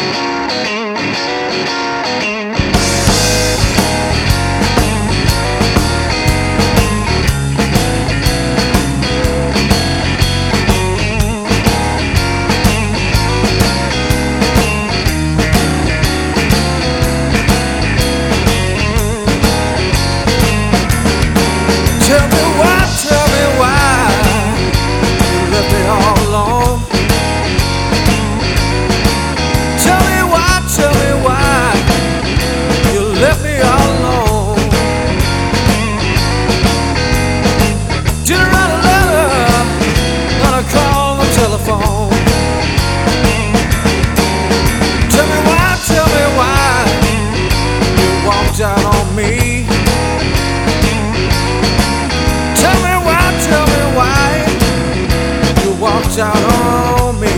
Out on me. Tell me why you walked out on me.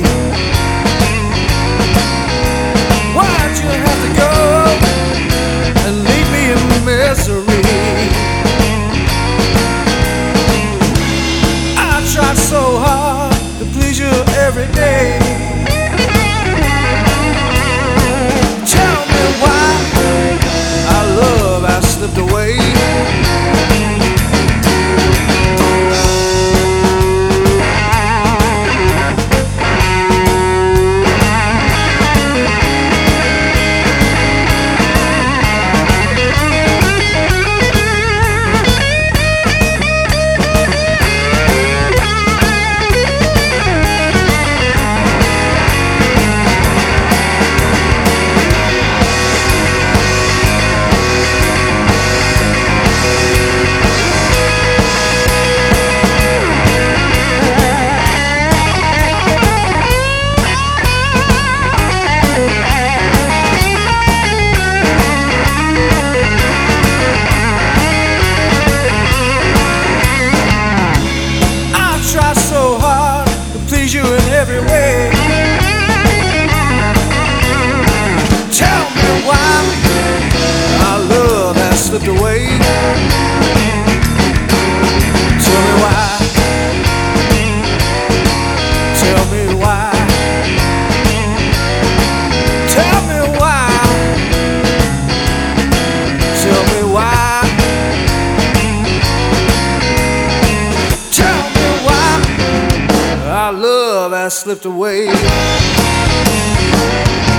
Why'd you have to go and leave me in misery? I tried so hard to please you every day. Tell me why our love has slipped away. You in every way. Tell me why our love has slipped away. Tell me why. Tell me why. Tell me why. Tell me why. Tell me why our love has slipped away.